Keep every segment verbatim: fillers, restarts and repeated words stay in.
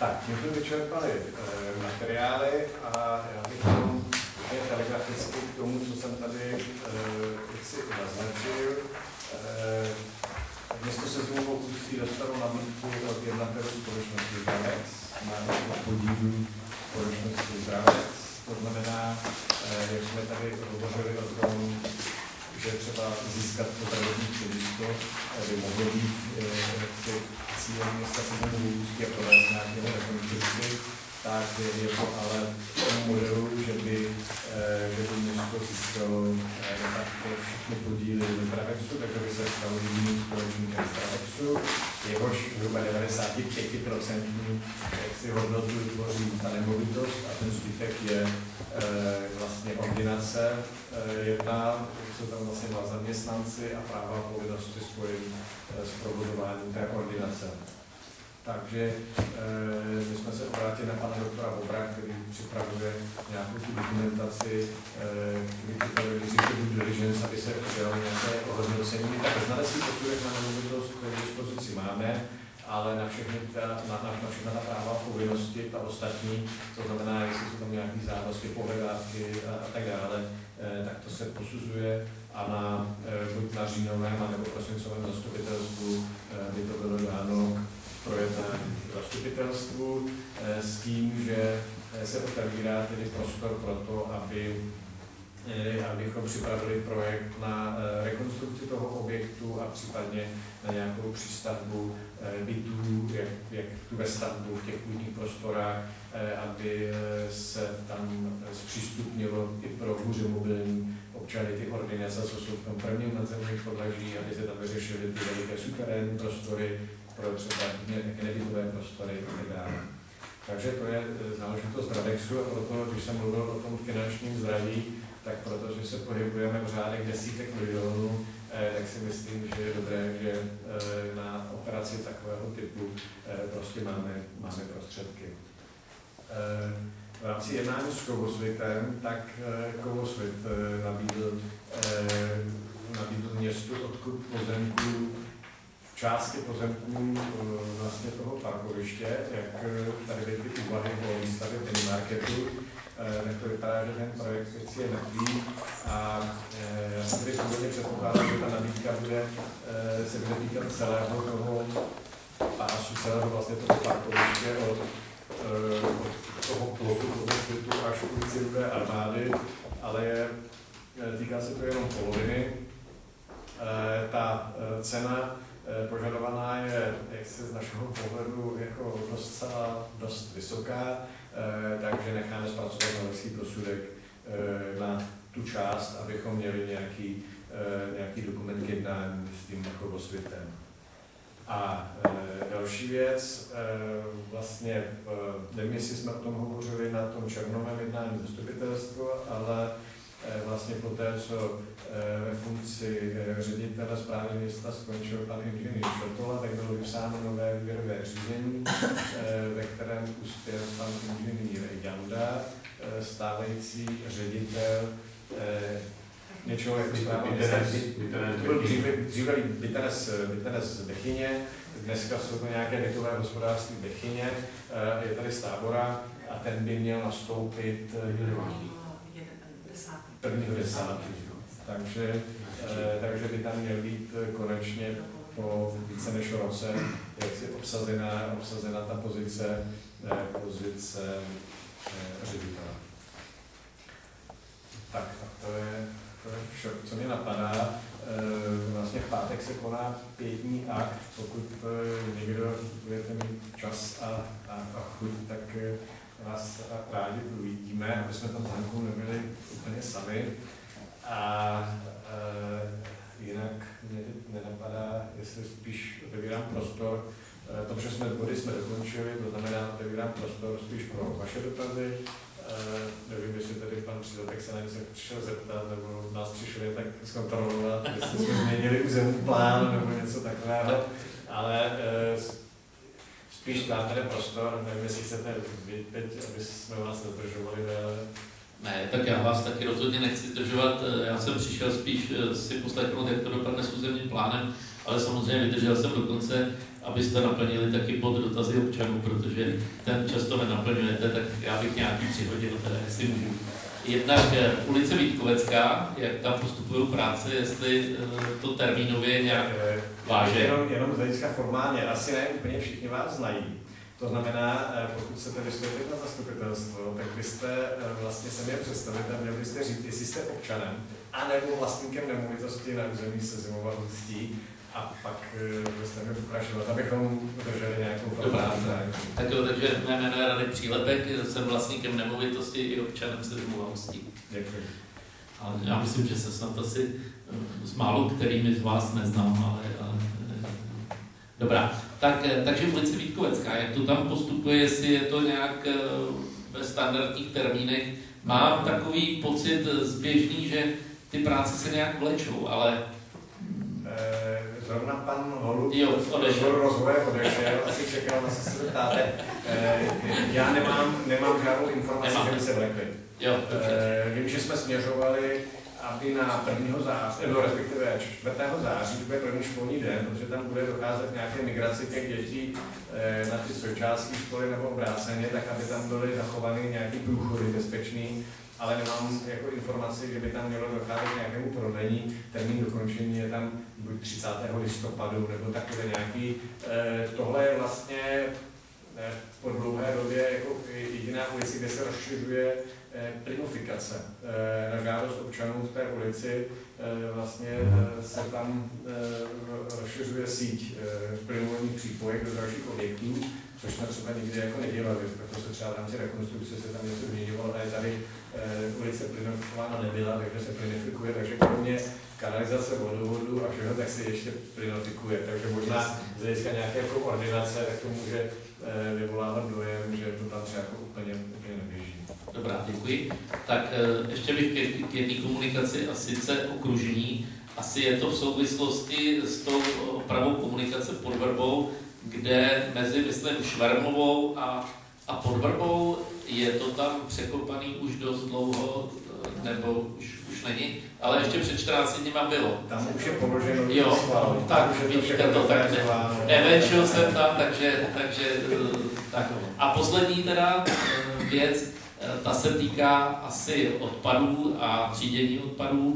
Tak, my jsme vyčerpali e, materiály a já bych jenom telegraficky k tomu, co jsem tady e, si naznačil. E, Město se znovu ústí dostalo nabídku od jednatelů společnosti Zdravex na podílu společnosti Zdravex. To znamená, e, jak jsme tady hovořili o tom, že třeba získat to zdravotní středisko, by mohlo být e, cílem města se znovu ústí a provést nějakého rekonstrukci, tak je to ale v tom modelu, že by, e, že by město získalo de facto všechny podíly do Zdravexu, takže by se stalo jediným společníkem Zdravexu, jehož zhruba devadesát pět procent si hodnotu tvoří ta nemovitost a ten zbytek je e, vlastně ordinace e, jedna, jsou tam vlastně dva zaměstnanci a práva a povinnosti spojené e, s provozováním té ordinace. Takže e, my jsme se obrátili na pana doktora Bobra, který připravuje nějakou tu dokumentaci, který připravuje riziko due diligence, aby se udělalo nějaké ohodnocení. Tak znalecí posudek na nemovitost k dispozici máme, ale na všechny ta, na, na, na všechna ta práva a povinnosti, ta ostatní, to znamená, jestli jsou tam nějaké závazky, pohledávky a, a tak dále, e, tak to se posuzuje a na, e, buď na říjnovém, nebo prosincovém zastupitelstvu e, by to bylo dáno projednání zastupitelstvu s tím, že se otevírá tedy prostor pro to, aby, abychom připravili projekt na rekonstrukci toho objektu a případně na nějakou přístavbu bytů, jak, jak tu ve stavbu v těch půdních prostorách, aby se tam zpřístupnilo i pro hůře mobilní občany ty ordinace, co jsou v tom prvním nadzemním podlaží, aby se tam vyřešily ty veliké suterénní prostory, pro třeba nebytové prostory a tak dále. Takže to je záležitost Zdravexu a proto, když jsem mluvil o tom finančním zdraví, tak protože se pohybujeme v řádech desítek milionů, eh, tak si myslím, že je dobré, že eh, na operaci takového typu eh, prostě máme, máme prostředky. Eh, v rámci jednání s Kovosvitem, tak eh, Kovosvit eh, nabídl, eh, nabídl městu odkup pozemků, části pozemků vlastně toho parkoviště, jak tady byly ty úvahy o výstavě minimarketu, tak to vypadá, že ten projekt je mrtvý a já jsem tady původně předpokládal, že ta nabídka bude, se bude týkat celého toho pásu, celého vlastně toho parkoviště od, od toho plotu, toho světu až k ulici Rudé armády, ale je, týká se to jenom poloviny. Ta cena požadovaná je, jak se z našeho pohledu, jako docela dost vysoká, takže necháme zpracovat znalecký posudek na tu část, abychom měli nějaký, nějaký dokument k jednání s tím Kovosvitem. A další věc, vlastně, nevím, jestli jsme o tom hovořili na tom červnovém jednání zastupitelstva, ale vlastně po té, co ve funkci ředitele správy města skončil pan inženýr Šotola, tak bylo vypsáno nové výběrové řízení, ve kterém uspěl pan inženýr Janda, stávající ředitel něčeho jako správy města. To byl dříve Biteres z Bechyně, dneska jsou to nějaké bytové hospodářství v Bechyně, je tady z Tábora a ten by měl nastoupit prvního desátý. Takže, eh, takže by tam měl být konečně po více než roce, jak si obsazená, obsazená ta pozice, eh, pozice eh, ředitele. Tak a to je, to je vše, co mě napadá. Eh, vlastně v pátek se koná pětní akt, pokud eh, někdo budete mít čas a, a, a chuť, tak eh, vás rádi uvidíme, aby jsme tam zanku nebyli úplně sami. A e, jinak mě nenapadá, jestli spíš otevírám prostor, e, to, že jsme body jsme dokončili, to znamená, otevírám prostor spíš pro vaše dotazy. E, nevím, jestli tady pan Přiletek se na něco přišel zeptat, nebo nás přišli tak zkontrolovat, jestli jsme změnili územní plán, nebo něco takového, ale e, spíš dám tady prostor, nevím, jestli chcete být teď, aby jsme vás nedržovali, ale... Ne, tak já vás taky rozhodně nechci zdržovat, já jsem přišel spíš si poslechnout, jak to dopadne s územním plánem, ale samozřejmě vydržel jsem do konce abyste naplnili taky pod dotazy občanů, protože ten často nenaplňujete, tak já bych nějaký přihodil, teda jestli můžu. Jednak ulice Vítkovecká, jak tam postupují práce, jestli to termínově nějak váže. Jenom, jenom z hlediska formálně, asi ne úplně všichni vás znají. To znamená, pokud chcete vystoupit na zastupitelstvo, tak byste vlastně se měli představit a měli byste říct, jestli jste občanem, anebo vlastníkem nemovitosti na území Sezimova Ústí, a pak byste mě pokračovat, abychom udrželi nějakou formální. Tak jo, takže mé jméno je Radek Přílepek, jsem vlastníkem nemovitosti i občanem Sezimova Ústí. Děkuji. Ale já myslím, že se snad asi s málo kterými z vás neznám, ale, ale dobrá. Tak, takže ulice Vítkovecká, jak to tam postupuje, jestli je to nějak ve standardních termínech. Mám takový pocit zběžný, že ty práce se nějak vlečou, ale zrovna pan Holub odešel. rozvoje odešel, asi čekal, na co se ptáte. Já nemám, nemám žádnou informaci, že by se vlekli. Vím, že jsme směřovali, aby na prvního září, no respektive čtvrtého září, to bude první školní den, protože tam bude docházet k nějaké migraci těch dětí na ty součástky školy nebo obráceně, tak aby tam byly zachovány nějaký průchody bezpečný, ale nemám jako informaci, že by tam mělo docházet k nějakému prodlení. Termín dokončení je tam buď třicátého listopadu nebo takové nějaký. Tohle je vlastně po dlouhé době jako jediná ulici, kde se rozšiřuje plynofikace. Na žádost občanů v té ulici vlastně se tam rozšiřuje síť plynovodních přípojek do dalších objektů, což jsme třeba nikdy jako nedělali, protože se třeba v rámci rekonstrukce se tam něco změnilo, ale tady ulice plynofikována nebyla, takže se plynifikuje, takže kromě kanalizace, vodovodu a všeho, tak se ještě plynofikuje. Takže možná z hlediska nějaké jako ordinace, tak to může vyvolávat dojem, že to tam třeba jako úplně, úplně neběží. Dobrá, děkuji. Tak ještě bych k jedné komunikaci, a sice okružní. Asi je to v souvislosti s tou opravou komunikace pod Vrbou, kde mezi, myslím, Švermovou a, a pod Vrbou je to tam překopaný už dost dlouho, nebo už, už není, ale ještě před čtrnácti dníma bylo. Tam už je položeno. Jo, sval, tak vidíte to, tak nevenčil jsem tam, takže, takže tak. A poslední teda věc, ta se týká asi odpadů a třídění odpadů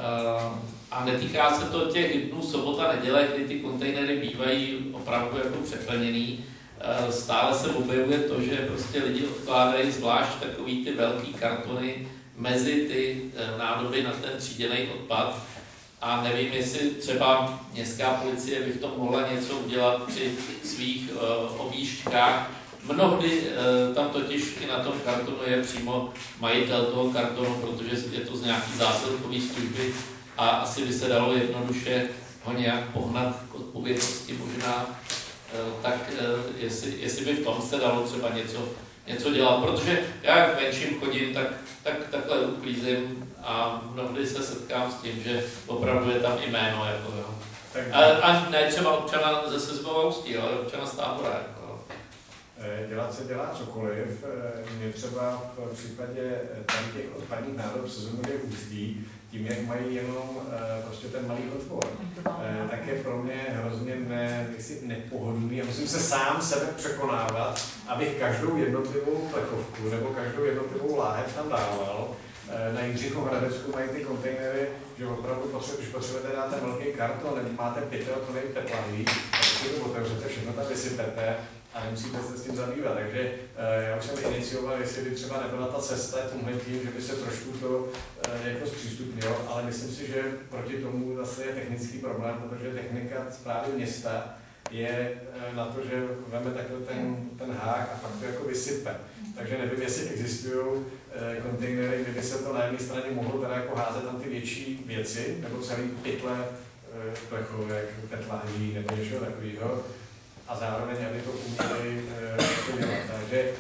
a netýká se to těch dnů sobota, neděle, kdy ty kontejnery bývají opravdu jako přeplněný. Stále se objevuje to, že prostě lidi odkládají zvlášť takový ty velký kartony mezi ty nádoby na ten tříděný odpad. A nevím, jestli třeba městská policie by v tom mohla něco udělat při svých uh, objížďkách. Mnohdy uh, tam totiž i na tom kartonu je přímo majitel toho kartonu, protože je to z nějaký zásilkový služby a asi by se dalo jednoduše ho nějak pohnat k odpovědnosti možná. Uh, tak uh, jestli, jestli by v tom se dalo třeba něco, něco dělat, protože já jak venčím chodím, tak, tak takhle uklízím a mnohdy se setkám s tím, že opravdu je tam i jméno, jako jo. A, a ne třeba občana ze Sezimova Ústí, ale občana z Tábora, jako jo. Dělat se dělá cokoliv. Mě třeba v případě tady těch odpadních nádob Sezimově Ústí, tím, jak mají jenom prostě ten malý otvor, tak je pro mě hrozně ne, nepohodlný a musím se sám sebe překonávat, abych každou jednotlivou plechovku nebo každou jednotlivou láhev tam dával. Na Jindřichohradecku mají ty kontejnery, že opravdu potřebujete, když potřebujete dát ten velký karton, nebo máte pětiletý teplahví, tak si to otevřete, všechno tam vysypete a nemusíte se s tím zabývat. Takže já už jsem inicioval, jestli by třeba nebyla ta cesta tímhle tím, že by se trošku to jako zpřístupnilo, ale myslím si, že proti tomu zase je technický problém, protože technika správy města je na to, že veme takhle ten, ten hák a pak to jako vysype. Takže nevím, jestli existují kontejnery, kde by se to na jedné straně mohlo teda jako házet tam ty větší věci, nebo celý pytle plechovek, teplahví nebo něčeho takového. A zároveň, aby to uměli to dělat. Takže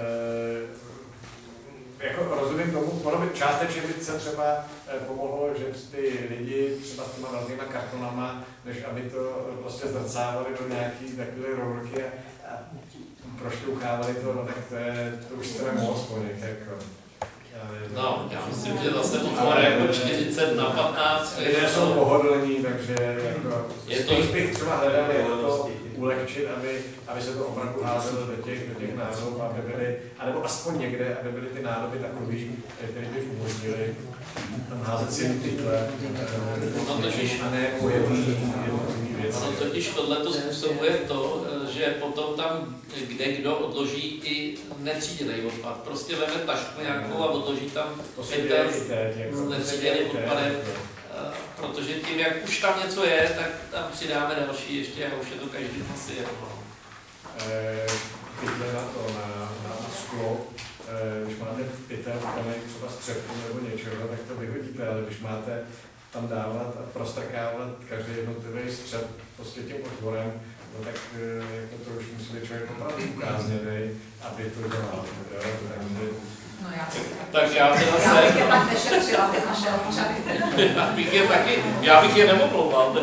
jako rozumím tomu, ono by částečně by se třeba pomohlo, že ty lidi třeba s těma velkýma kartonama, než aby to prostě zrcávali do nějaký takové rolky a prošťouchávali to, no tak to je, to už to je moc po nich, jako. No, já myslím, že zase otvore jako čtyřicet na patnáct. Lidé jsou pohodlní, takže jako je to... bych třeba hledal je to ulehčit, aby, aby se to opravdu házelo do těch, do těch nádob, aby byly, anebo aspoň někde, aby byly ty nádoby takový, které by umožnili tam házet si tyhle, no, totiž, a ne po jedný věci. No, totiž tohleto způsobuje to, že potom tam kde kdo odloží i netříděný odpad. Prostě veme tašku nějakou a odloží tam pytel s netříděným odpadem. Protože tím, jak už tam něco je, tak tam přidáme další ještě a už je to každý asi jedno. Pytle na to, na, na sklo, e, když máte pytel, tam je třeba střepku nebo něčeho, tak to vyhodíte, ale když máte tam dávat a prostrkávat každý jednotlivý střep prostě tím otvorem, no tak jako to už musí být člověk opravdu ukázněnej, aby to dělal. Takže... No já tak já teda se... Já bych je tak nešetřila, ty naše občany. Já bych je taky, já bych je nemoplouval.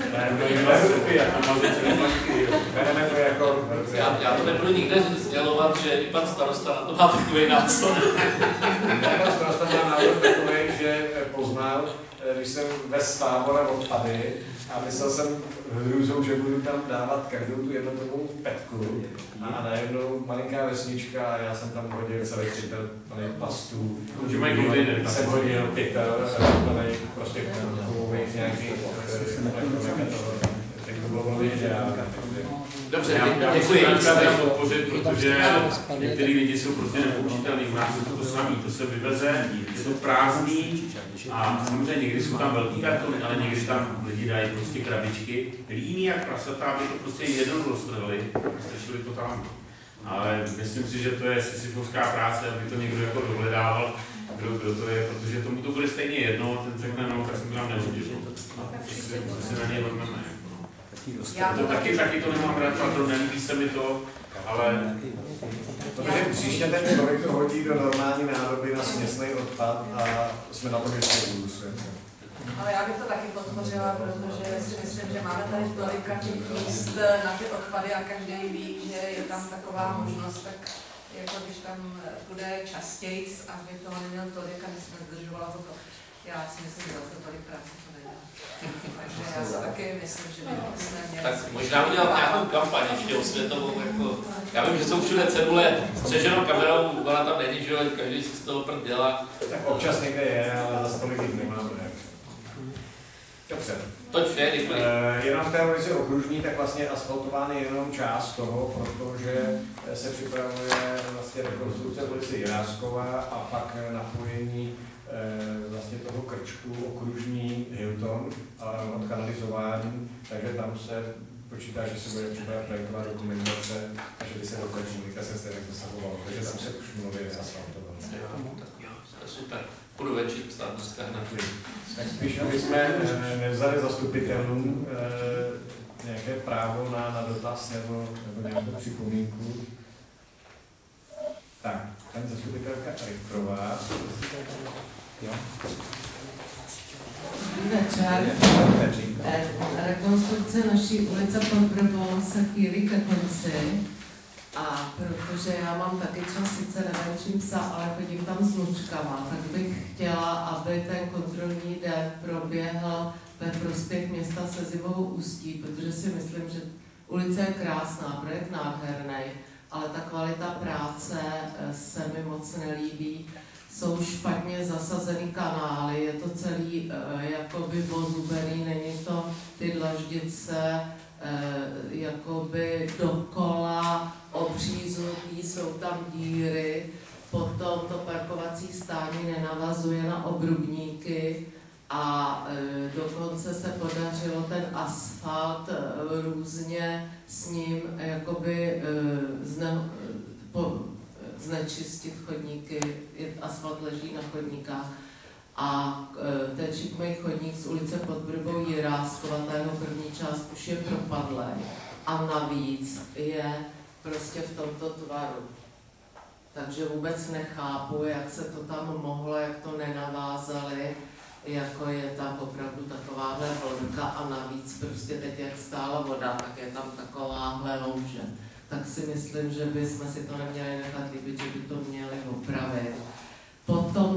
Já, já to nebudu nikde sdělovat, že i pan starosta na to má takový názor. Pan starosta má názor takový, že poznal, když jsem vez z Tábora odpady a myslel jsem hrůzou, že budu tam dávat každou tu jednotlivou petku a najednou malinká vesnička a já jsem tam hodil celý pytel plný plastů, jsem hodil pytel plný prostě kovových nějakých tak to bylo velmi ideální. Dobře, já děkuji. Já bych chtěl podpořit, protože některý lidi jsou prostě nepoužitelný. U nás je to samé, to se vyveze, je to prázdný a samozřejmě někdy jsou tam velký kartony, ale někdy tam lidi dají prostě krabičky, líní jak prasata, aby to prostě jednou roztrhli, stačili to tam. Ale myslím si, že to je sisyfovská práce, aby to někdo jako dohledával, kdo, kdo to je, protože tomu to bude stejně jedno, ten řekne, no, tak jsem to tam nehodil. Co si na něj vezmeme. To taky, taky to nemám rád, to nelíbí se mi to, ale... Protože příště ten člověk to hodí do normální nádoby na směsný odpad a jsme na to ještě hůř. Ale já bych to taky podpořila, protože si myslím, že máme tady tolika těch míst na ty odpady a každý ví, že je tam taková možnost, tak jako když tam bude častěji, aby toho neměl tolik a nesmí zdržovala to. Já si myslím, že zase tolik práce to nedělá. Takže já si taky myslím, že bychom měli... Tak možná udělat nějakou kampaň ještě osvětovou, jako... Já vím, že jsou všude cedule s střeženou kamerou, ona tam není, že každý si z toho prd dělá. Tak občas někde je, ale zase tolik jich nemáme. Dobře. Toť vše, děkuji. E, jenom v té ulici Okružní, tak vlastně asfaltován je jenom část toho, protože se připravuje vlastně rekonstrukce ulici Jiráskova a pak napojení e, vlastně toho krčku Okružní Hilton a odkanalizování, takže tam se počítá, že se bude připravovat projektová dokumentace a že by se do té komunikace stejně zasahovalo, takže tam se už mluví asfaltován. Super. Budu večer psát dneska hned. Tak spíš, aby jsme nevzali zastupitelům e, nějaké právo na, na dotaz nebo, nebo nějakou připomínku. Tak, paní zastupitelka Richtrová. Večer. Rekonstrukce naší ulice pod Vrbou se chýlí ke konci. A protože já mám taky čas, sice nevenčím psa, ale chodím tam s vnučkama, tak bych chtěla, aby ten kontrolní den proběhl ve prospěch města se Zimou Ústí, protože si myslím, že ulice je krásná, projekt nádherný, ale ta kvalita práce se mi moc nelíbí. Jsou špatně zasazený kanály, je to celý jakoby vozubený, není to ty dlaždice, jakoby dokola obříznutý, jsou tam díry, potom to parkovací stání nenavazuje na obrubníky a e, dokonce se podařilo ten asfalt e, různě s ním jakoby e, zne, po, znečistit chodníky, asfalt leží na chodníkách. A e, ten šikmej chodník z ulice pod Vrbou Jiráskova, ta jeho první část už je propadlý a navíc je prostě v tomto tvaru. Takže vůbec nechápu, jak se to tam mohlo, jak to nenavázali, jako je tam opravdu takováhle hloubka a navíc prostě teď, jak stála voda, tak je tam takováhle louže. Tak si myslím, že bychom si to neměli nechat líbit, že by to měli opravit. Potom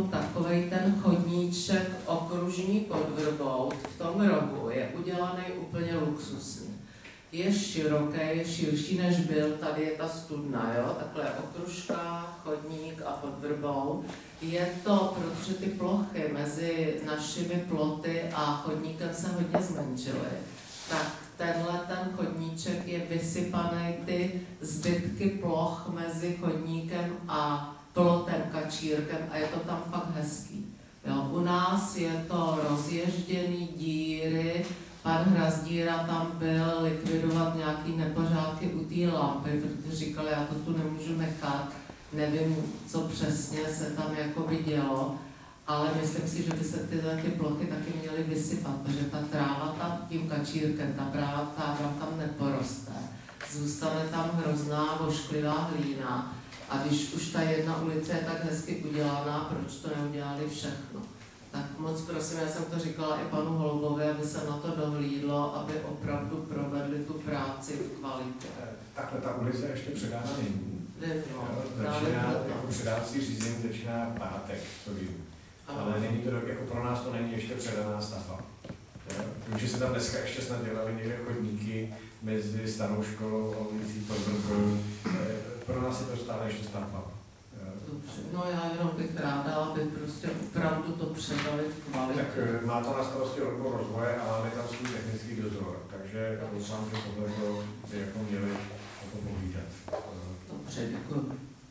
je široké, je širší než byl, tady je ta studna, jo, takhle okružka, chodník a pod vrbou. Je to, protože ty plochy mezi našimi ploty a chodníkem se hodně zmenšily, tak tenhle ten chodníček je vysypaný ty zbytky ploch mezi chodníkem a plotem kačírkem a je to tam fakt hezký. Jo, u nás je to rozježděný díry, pan Hrazdíra tam byl likvidovat nějaký nepořádky u té lampy, protože říkal, já to tu nemůžu nechat, nevím, co přesně se tam jakoby dělo, ale myslím si, že by se tyhle ty plochy taky měly vysypat, protože ta tráva tam tím kačírkem, ta práva tráva tam neporoste. Zůstane tam hrozná vošklivá hlína a když už ta jedna ulice je tak hezky udělaná, proč to neudělali všechno? Tak moc prosím, já jsem to říkala i panu Holubovi, aby se na to dohlídlo, aby opravdu provedli tu práci v kvalitě. Takhle ta ulice ještě předána není. No, začíná, jako předávací řízení začíná pátek, co vím. Ale není to, jako pro nás to není ještě předaná stavba. Vím, že se tam dneska ještě snad dělali někde chodníky mezi starou školou a ulicí Podvrkou. Pro nás je to stále ještě stavba. Dobře. No já jenom bych ráda, aby prostě opravdu to předali v kvalitě. Tak má to na starosti odbor rozvoje a máme tam svůj technický dozor, takže já doufám, že tohle by jako měli jako povídat. Dobře, děkuji.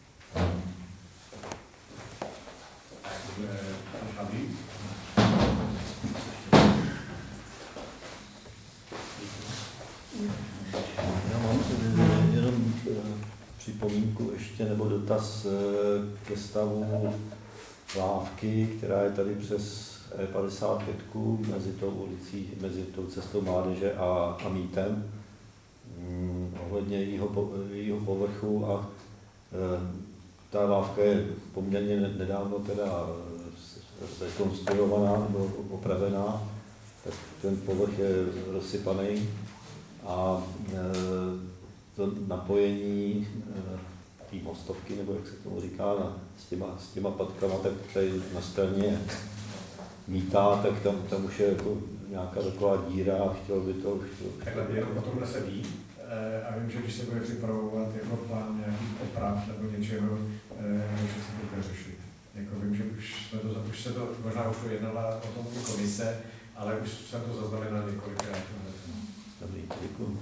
Já mám jenom připomínku ještě nebo dotaz ke stavu lávky, která je tady přes E padesát pět mezi tou ulicí, mezi tou cestou Mládeže a, a Mítem, mm, ohledně jejího, jejího povrchu a e, ta lávka je poměrně nedávno teda rekonstruovaná nebo opravená, tak ten povrch je rozsypaný a e, to napojení e, té mostovky, nebo jak se tomu říká, na, s, těma, s těma patkama, tak tady na straně Mítá, tak tam, tam už je jako nějaká taková díra a chtěl by to... Chtěl, Takhle jenom o tomhle se ví a vím, že když se bude připravovat jako plán nějakých oprav nebo něčeho, že se to bude řešit. Jako vím, že už, jsme to, už se to, možná už to jednala o tom komise, ale už jsem to zaznamenal několikrát. Dobrý, děkuji.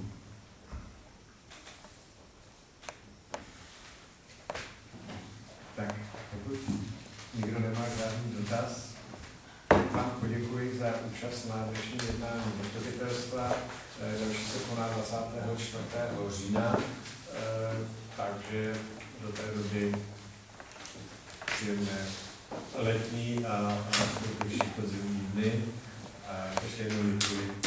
Tak, pokud nikdo nemá žádný dotaz, vám poděkuji za účast na dnešní jednání zastupitelstva. Další se koná dvacátého čtvrtého října, takže do té doby příjemné letní a, a nejbližší podzimní dny. A ještě jednou děkuji.